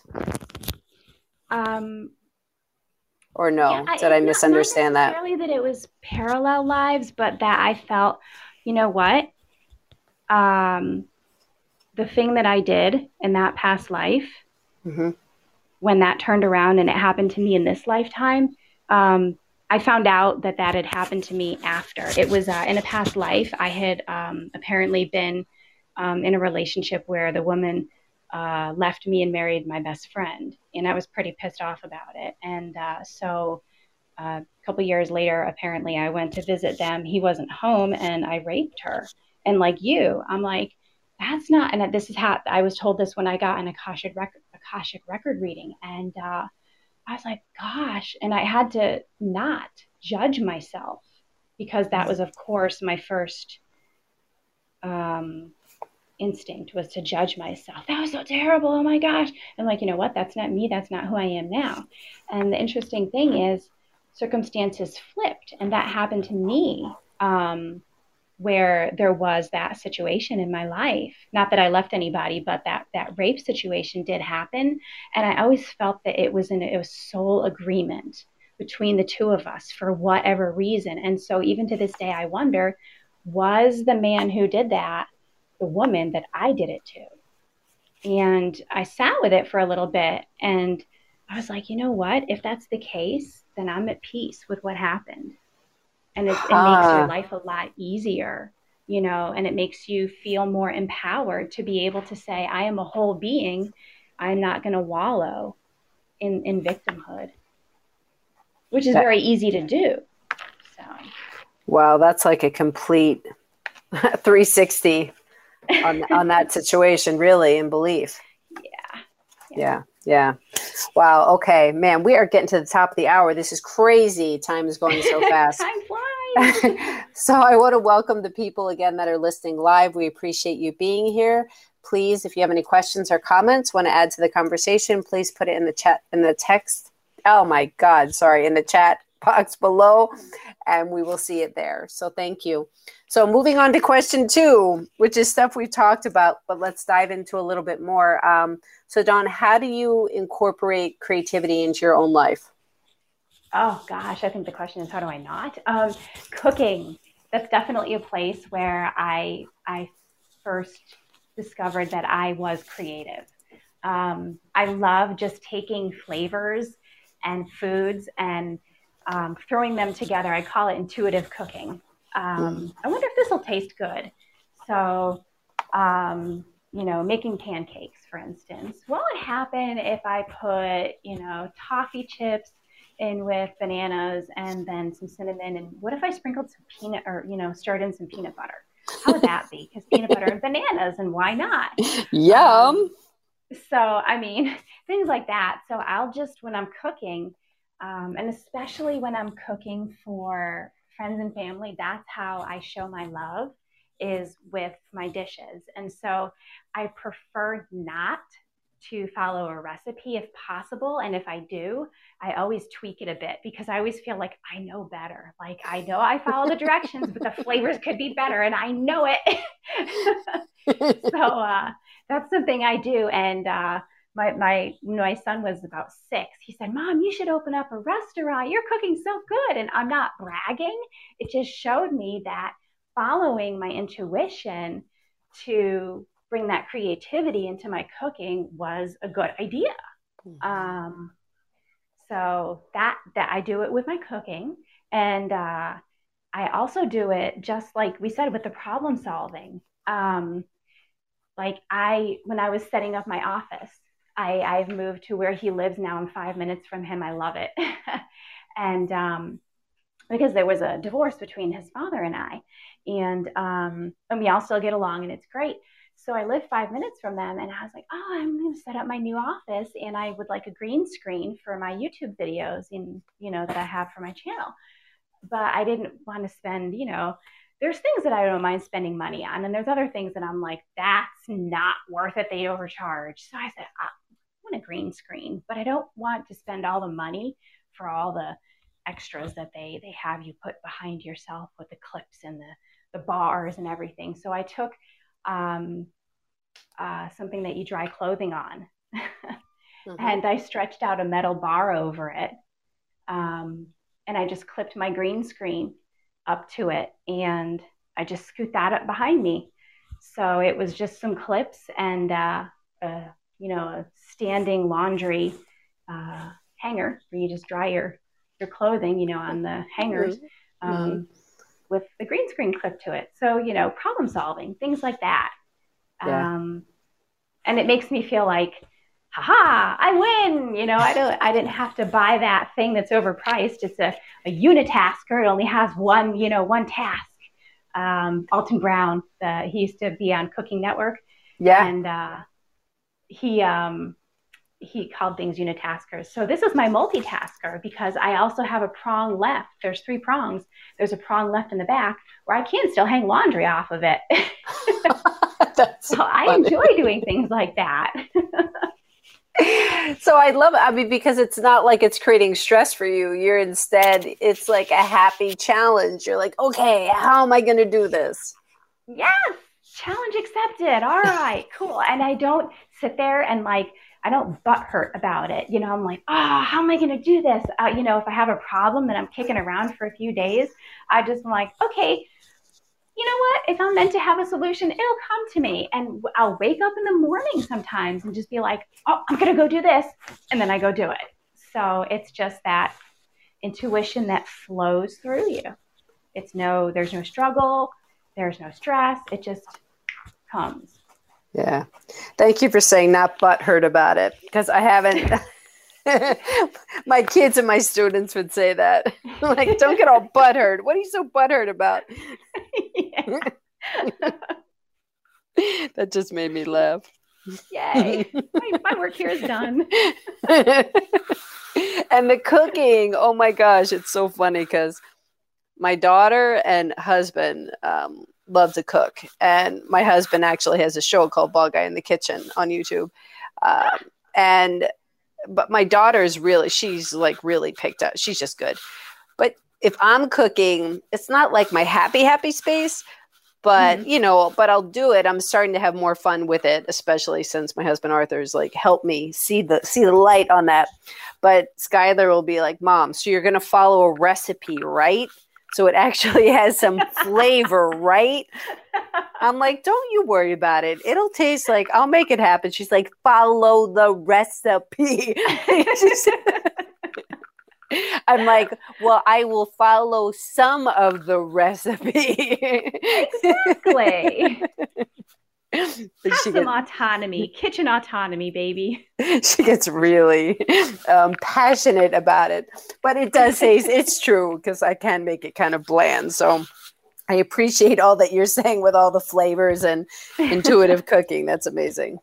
Or no? Yeah, Did I misunderstand that? Not necessarily that it was parallel lives, but that I felt, you know what? The thing that I did in that past life, when that turned around and it happened to me in this lifetime, I found out that had happened to me after. It was in a past life. I had apparently been in a relationship where the woman left me and married my best friend. And I was pretty pissed off about it. And so a couple years later, apparently I went to visit them. He wasn't home and I raped her. And like you, I'm like, that's not, and this is how I was told this when I got an Akashic record reading. And I was like, gosh, and I had to not judge myself because that was, of course, my first instinct was to judge myself. That was so terrible. Oh my gosh. I'm like, you know what? That's not me. That's not who I am now. And the interesting thing is circumstances flipped. And that happened to me where there was that situation in my life. Not that I left anybody, but that rape situation did happen. And I always felt that it was soul agreement between the two of us for whatever reason. And so even to this day, I wonder, was the man who did that the woman that I did it to? And I sat with it for a little bit and I was like, you know what? If that's the case, then I'm at peace with what happened. And it makes your life a lot easier, and it makes you feel more empowered to be able to say, I am a whole being. I'm not going to wallow in victimhood, which is very easy to do. So, wow, that's like a complete 360 on that situation, really, in belief. Yeah. Wow. Okay, man, we are getting to the top of the hour. This is crazy. Time is going so fast. Time flies. So I want to welcome the people again that are listening live. We appreciate you being here. Please, if you have any questions or comments, want to add to the conversation, please put it in the chat, in the text. Oh my God, sorry, in the chat box below, and we will see it there. So thank you. So moving on to question 2, which is stuff we've talked about, but let's dive into a little bit more. So Dawn, how do you incorporate creativity into your own life? Oh gosh, I think the question is, how do I not? Cooking. That's definitely a place where I first discovered that I was creative. I love just taking flavors and foods and throwing them together. I call it intuitive cooking. I wonder if this will taste good. So, making pancakes, for instance. What would happen if I put, toffee chips in with bananas and then some cinnamon? And what if I sprinkled some peanut or, stirred in some peanut butter? How would that be? Because peanut butter and bananas, and why not? Yum. So, I mean, things like that. So I'll just, when I'm cooking, and especially when I'm cooking for friends and family, that's how I show my love, is with my dishes. And so I prefer not to follow a recipe if possible. And if I do, I always tweak it a bit because I always feel like I know better. Like I know I follow the directions, but the flavors could be better and I know it. So that's something I do. And my son was about 6. He said, "Mom, you should open up a restaurant. You're cooking so good." And I'm not bragging. It just showed me that following my intuition to bring that creativity into my cooking was a good idea. So that I do it with my cooking, and I also do it just like we said with the problem solving. Like when I was setting up my office, I've moved to where he lives now. I'm 5 minutes from him. I love it. And because there was a divorce between his father and I, and we all still get along and it's great. So I live 5 minutes from them and I was like, oh, I'm going to set up my new office and I would like a green screen for my YouTube videos that I have for my channel. But I didn't want to spend, there's things that I don't mind spending money on. And there's other things that I'm like, that's not worth it. They overcharge. So I said, I want a green screen, but I don't want to spend all the money for all the extras that they have you put behind yourself with the clips and the bars and everything. So I took something that you dry clothing on and I stretched out a metal bar over it. And I just clipped my green screen up to it and I just scoot that up behind me. So it was just some clips and a standing laundry hanger where you just dry your clothing, on the hangers with the green screen clipped to it. So, problem solving, things like that. Yeah. And it makes me feel like, haha, I win. I didn't have to buy that thing that's overpriced. It's a unitasker. It only has one task. Alton Brown, he used to be on Cooking Network. Yeah. And he called things unitaskers. So this is my multitasker because I also have a prong left. There's 3 prongs. There's a prong left in the back where I can still hang laundry off of it. So I enjoy doing things like that. So I love it. I mean, because it's not like it's creating stress for you. It's like a happy challenge. You're like, okay, how am I going to do this? Yes. Challenge accepted. All right, cool. And I don't sit there and I don't butt hurt about it. I'm like, how am I going to do this? If I have a problem that I'm kicking around for a few days, I just am like, okay, you know what? If I'm meant to have a solution, it'll come to me. And I'll wake up in the morning sometimes and just be like, oh, I'm going to go do this. And then I go do it. So it's just that intuition that flows through you. There's no struggle. There's no stress. It just comes. Yeah. Thank you for saying not butthurt about it, because I haven't. My kids and my students would say that. Like, don't get all butthurt. What are you so butthurt about? That just made me laugh. Yay. My work here is done. And the cooking, oh my gosh, it's so funny because my daughter and husband love to cook. And my husband actually has a show called Bald Guy in the Kitchen on YouTube. But my daughter is she's really picked up. She's just good. But if I'm cooking, it's not like my happy space, but but I'll do it. I'm starting to have more fun with it, especially since my husband Arthur's helped me see the light on that. But Skylar will be like, Mom, so you're going to follow a recipe, right? So it actually has some flavor, right? I'm like, don't you worry about it. It'll taste like, I'll make it happen. She's like, follow the recipe. I'm like, well, I will follow some of the recipe. Exactly. Have some autonomy, kitchen autonomy, baby. She gets really passionate about it. But it does say it's true because I can make it kind of bland. So I appreciate all that you're saying with all the flavors and intuitive cooking. That's amazing.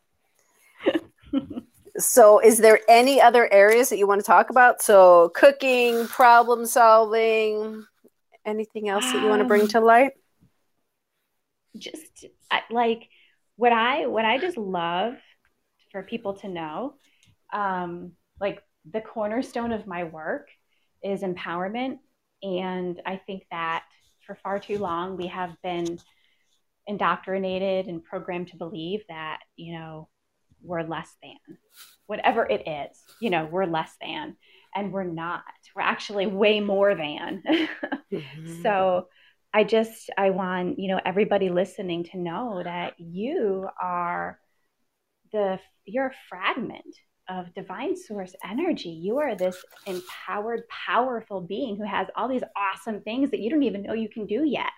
So is there any other areas that you want to talk about? So cooking, problem solving, anything else that you want to bring to light? Just what I just love for people to know. Like the cornerstone of my work is empowerment. And I think that for far too long, we have been indoctrinated and programmed to believe that, we're less than whatever it is, we're less than, and we're not. We're actually way more than. Mm-hmm. So I want, everybody listening to know that you're a fragment of divine source energy. You are this empowered, powerful being who has all these awesome things that you don't even know you can do yet.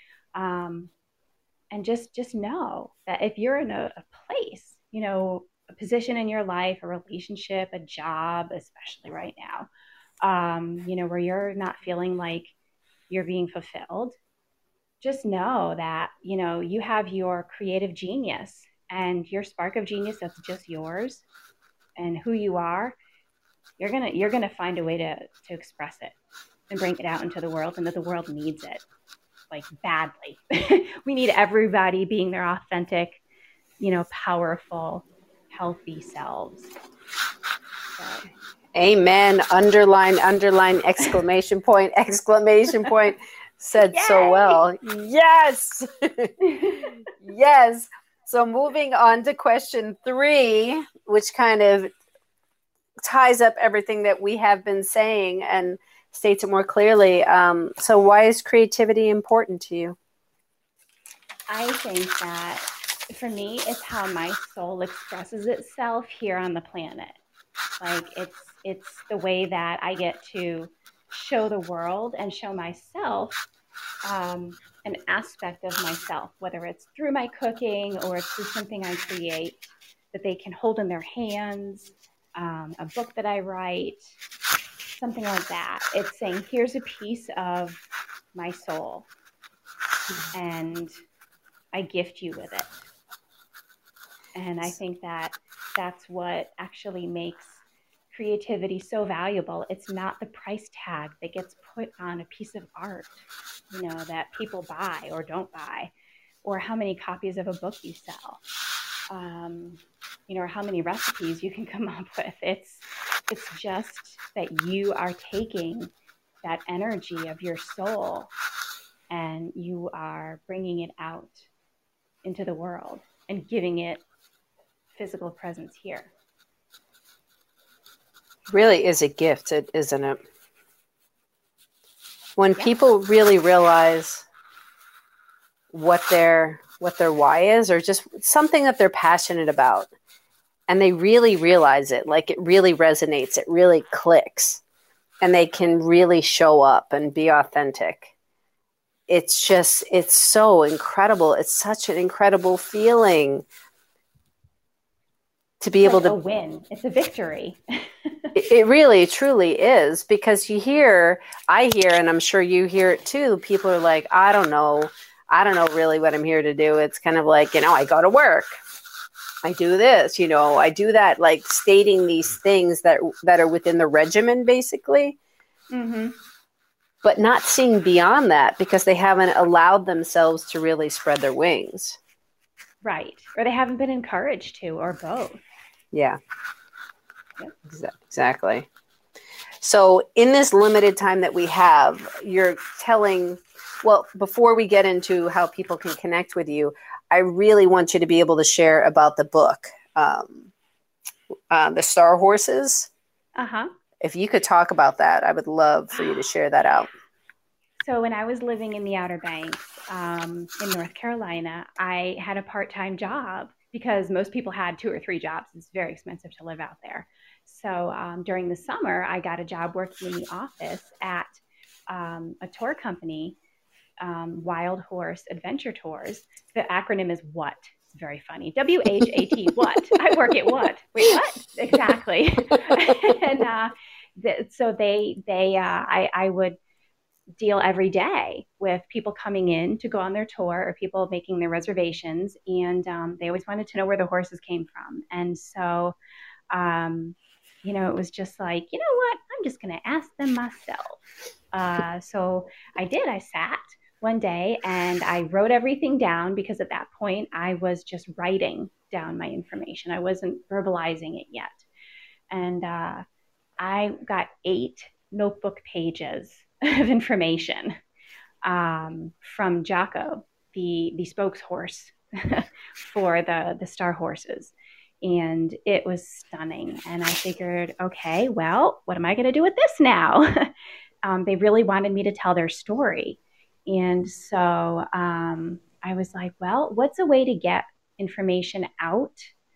And just know that if you're in a place, a position in your life, a relationship, a job, especially right now, where you're not feeling like you're being fulfilled, just know that, you have your creative genius and your spark of genius that's just yours and who you are. You're gonna find a way to express it and bring it out into the world, and that the world needs it, like, badly. We need everybody being their authentic, powerful, healthy selves. So. Amen. Underline, exclamation point, said Yay! so well. Yes. Yes. So moving on to question 3, which kind of ties up everything that we have been saying and states it more clearly. So why is creativity important to you? I think that for me, it's how my soul expresses itself here on the planet. Like it's the way that I get to show the world and show myself an aspect of myself, whether it's through my cooking or it's through something I create that they can hold in their hands, a book that I write, something like that. It's saying, here's a piece of my soul, and I gift you with it. And I think that that's what actually makes creativity so valuable. It's not the price tag that gets put on a piece of art, that people buy or don't buy, or how many copies of a book you sell, or how many recipes you can come up with. It's just that you are taking that energy of your soul and you are bringing it out into the world and giving it physical presence here. Really is a gift, isn't it? When people really realize what their why is, or just something that they're passionate about, and they really realize it, like it really resonates, it really clicks, and they can really show up and be authentic. It's so incredible. It's such an incredible feeling to be able to win. It's a victory. It really, truly is, because I hear, and I'm sure you hear it too. People are like, I don't know really what I'm here to do. It's kind of like, I go to work, I do this, I do that, like stating these things that are within the regimen, basically. Mm-hmm. But not seeing beyond that because they haven't allowed themselves to really spread their wings. Right. Or they haven't been encouraged to, or both. Yeah. Yep. Exactly. So in this limited time that we have, you're telling, well, before we get into how people can connect with you, I really want you to be able to share about the book, The Star Horses. Uh-huh. If you could talk about that, I would love for you to share that out. So when I was living in the Outer Banks in North Carolina, I had a part-time job because most people had 2 or 3 jobs. It's very expensive to live out there. So during the summer, I got a job working in the office at a tour company, Wild Horse Adventure Tours. The acronym is WHAT. It's very funny. WHAT, what? I work at what? Wait, what? Exactly. And I would deal every day with people coming in to go on their tour or people making their reservations. And they always wanted to know where the horses came from. And so, it was just like, you know what? I'm just going to ask them myself. So I did. I sat one day and I wrote everything down because at that point I was just writing down my information. I wasn't verbalizing it yet. And I got 8 notebook pages of information from Jocko, the spokes horse for the Star Horses. And it was stunning. And I figured, okay, well, what am I going to do with this now? They really wanted me to tell their story. And so I was like, well, what's a way to get information out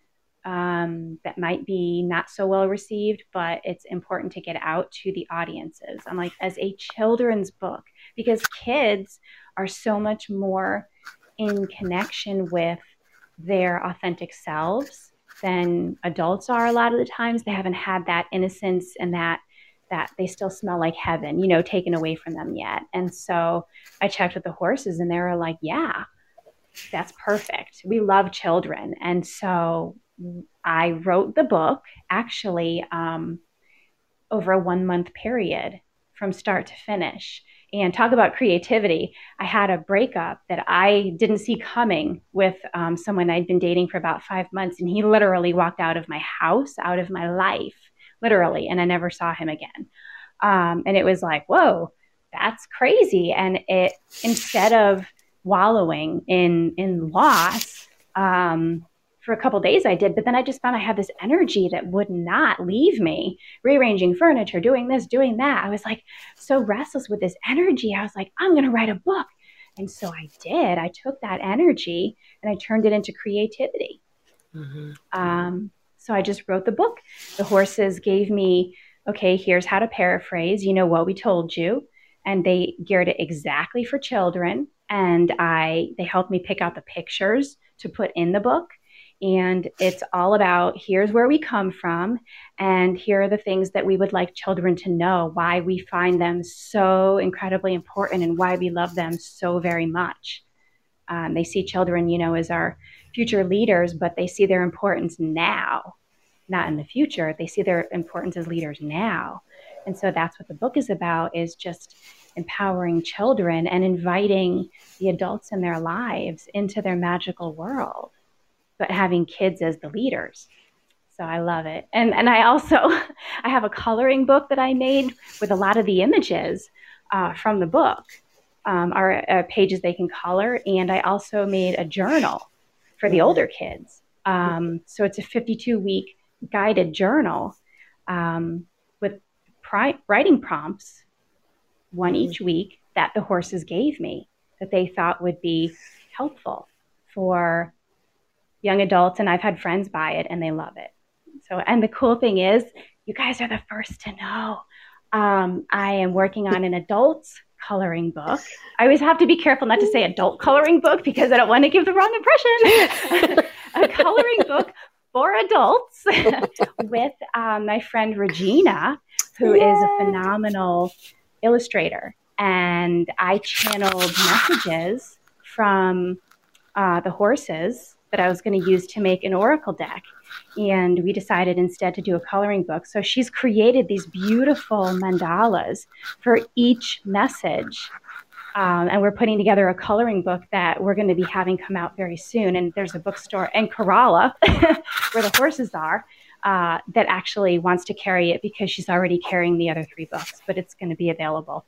that might be not so well received, but it's important to get out to the audiences? I'm like, as a children's book, because kids are so much more in connection with their authentic selves than adults are. A lot of the times they haven't had that innocence and that they still smell like heaven, taken away from them yet. And so I checked with the horses and they were like, yeah, that's perfect. We love children. And so I wrote the book actually over a 1-month period from start to finish. And talk about creativity. I had a breakup that I didn't see coming with someone I'd been dating for about 5 months. And he literally walked out of my house, out of my life, literally. And I never saw him again. And it was like, whoa, that's crazy. And it, instead of wallowing in loss, for a couple of days I did, but then I just found I had this energy that would not leave me, rearranging furniture, doing this, doing that. I was like so restless with this energy. I was like, I'm going to write a book. And so I did. I took that energy and I turned it into creativity. Mm-hmm. So I just wrote the book. The horses gave me, okay, here's how to paraphrase, what we told you. And they geared it exactly for children. And they helped me pick out the pictures to put in the book. And it's all about, here's where we come from, and here are the things that we would like children to know, why we find them so incredibly important and why we love them so very much. They see children, as our future leaders, but they see their importance now, not in the future. They see their importance as leaders now. And so that's what the book is about, is just empowering children and inviting the adults in their lives into their magical world, but having kids as the leaders. So I love it. And I also, I have a coloring book that I made with a lot of the images from the book are pages they can color. And I also made a journal for the older kids. So it's a 52-week guided journal with writing prompts, one each week, that the horses gave me that they thought would be helpful for young adults. And I've had friends buy it and they love it. So, and the cool thing is, you guys are the first to know. I am working on an adults coloring book. I always have to be careful not to say adult coloring book because I don't want to give the wrong impression. A coloring book for adults with my friend Regina, who is a phenomenal illustrator. And I channeled messages from the horses that I was going to use to make an oracle deck. And we decided instead to do a coloring book. So she's created these beautiful mandalas for each message. And we're putting together a coloring book that we're going to be having come out very soon. And there's a bookstore in Kerala where the horses are that actually wants to carry it because she's already carrying the other 3 books, but it's going to be available.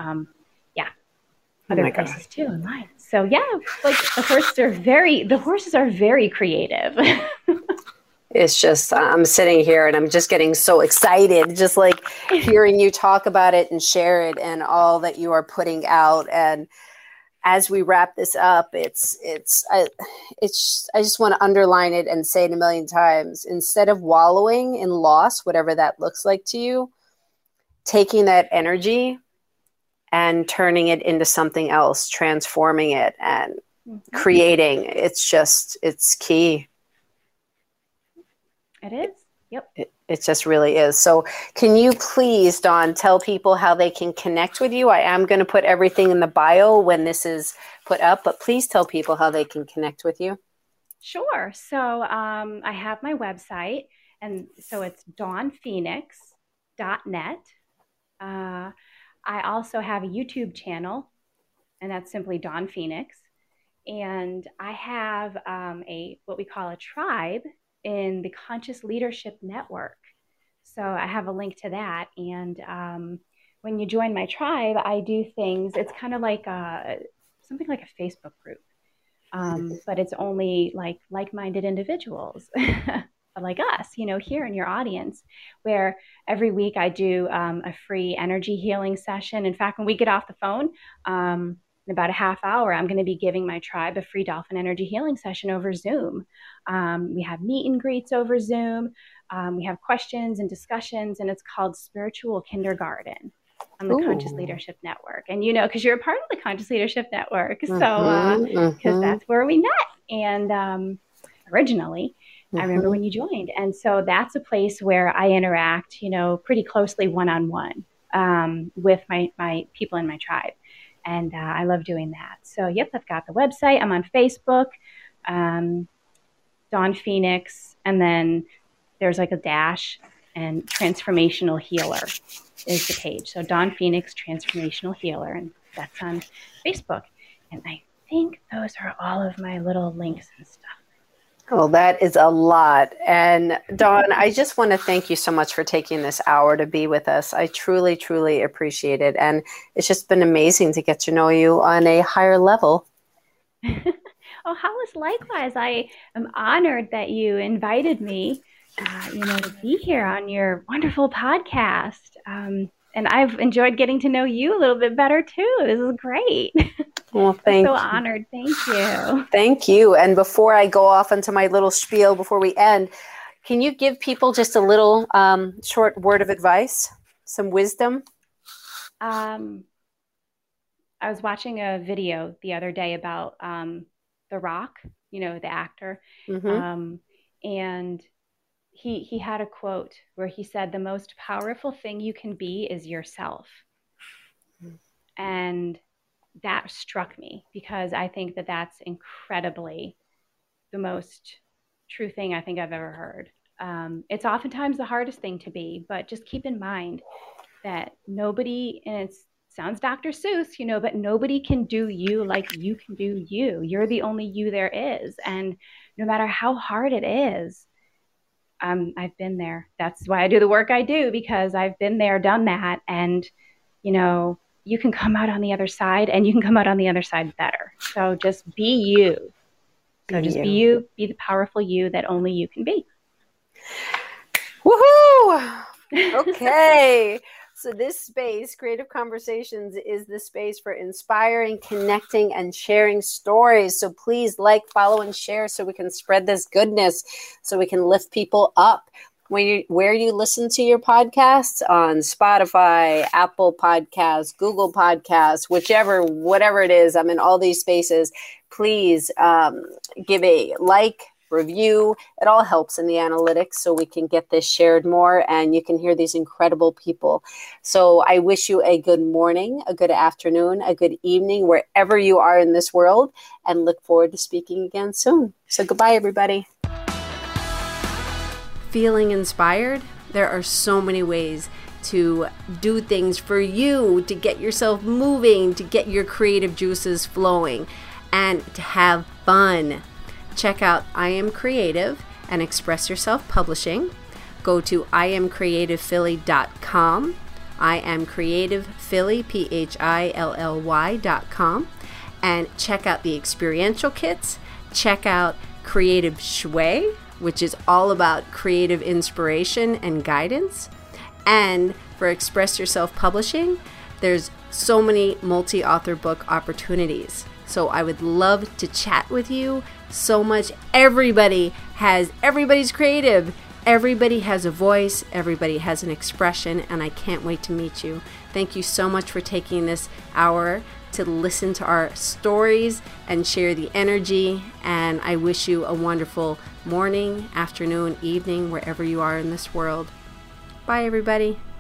Other places too online. So yeah, like the horses are very creative. It's just, I'm sitting here and I'm just getting so excited, just like hearing you talk about it and share it and all that you are putting out. And as we wrap this up, I just want to underline it and say it a million times. Instead of wallowing in loss, whatever that looks like to you, taking that energy and turning it into something else, transforming it and creating. It's key. It is. Yep. It just really is. So can you please, Dawn, tell people how they can connect with you? I am going to put everything in the bio when this is put up, but please tell people how they can connect with you. Sure. So I have my website, and so it's dawnphoenix.net. I also have a YouTube channel, and that's simply Dawn Phoenix. And I have what we call a tribe in the Conscious Leadership Network. So I have a link to that. And when you join my tribe, I do things. It's kind of like something like a Facebook group, but it's only like-minded individuals like us, here in your audience, where every week I do a free energy healing session. In fact, when we get off the phone, in about a half hour, I'm going to be giving my tribe a free dolphin energy healing session over Zoom. We have meet and greets over Zoom. We have questions and discussions, and it's called Spiritual Kindergarten on the Conscious Leadership Network. And, because you're a part of the Conscious Leadership Network. So, because that's where we met. And originally, I remember when you joined. And so that's a place where I interact, pretty closely one-on-one with my people in my tribe. And I love doing that. So, yep, I've got the website. I'm on Facebook, Dawn Phoenix, and then there's like a dash, and Transformational Healer is the page. So Dawn Phoenix, Transformational Healer, and that's on Facebook. And I think those are all of my little links and stuff. Well, that is a lot. And Dawn, I just want to thank you so much for taking this hour to be with us. I truly, truly appreciate it. And it's just been amazing to get to know you on a higher level. Oh, Hollis, likewise. I am honored that you invited me, to be here on your wonderful podcast. And I've enjoyed getting to know you a little bit better too. This is great. Well, thank you. I'm so honored. Thank you. Thank you. And before I go off into my little spiel, before we end, can you give people just a little short word of advice, some wisdom? I was watching a video the other day about The Rock, the actor. And he had a quote where he said, "The most powerful thing you can be is yourself." And that struck me because I think that that's incredibly the most true thing I think I've ever heard. It's oftentimes the hardest thing to be, but just keep in mind that nobody, and it sounds Dr. Seuss, but nobody can do you like you can do you. You're the only you there is. And no matter how hard it is, I've been there. That's why I do the work I do, because I've been there, done that. And, you can come out on the other side, and you can come out on the other side better. So just be you. So just be you, be the powerful you that only you can be. Woohoo! Okay. So this space, Creative Conversations, is the space for inspiring, connecting, and sharing stories. So please follow, and share so we can spread this goodness, so we can lift people up. Where you listen to your podcasts, on Spotify, Apple Podcasts, Google Podcasts, whatever it is, I'm in all these spaces. Please give a review. It all helps in the analytics so we can get this shared more and you can hear these incredible people. So I wish you a good morning, a good afternoon, a good evening, wherever you are in this world, and look forward to speaking again soon. So goodbye, everybody. Feeling inspired? There are so many ways to do things for you, to get yourself moving, to get your creative juices flowing, and to have fun. Check out I Am Creative and Express Yourself Publishing. Go to IamCreativePhilly.com, IamCreativePhilly, PHILLY.com, and check out the experiential kits. Check out Creative Shui, which is all about creative inspiration and guidance. And for Express Yourself Publishing, there's so many multi-author book opportunities. So I would love to chat with you so much. Everybody's creative. Everybody has a voice. Everybody has an expression, and I can't wait to meet you. Thank you so much for taking this hour to listen to our stories and share the energy. And I wish you a wonderful morning, afternoon, evening, wherever you are in this world. Bye, everybody.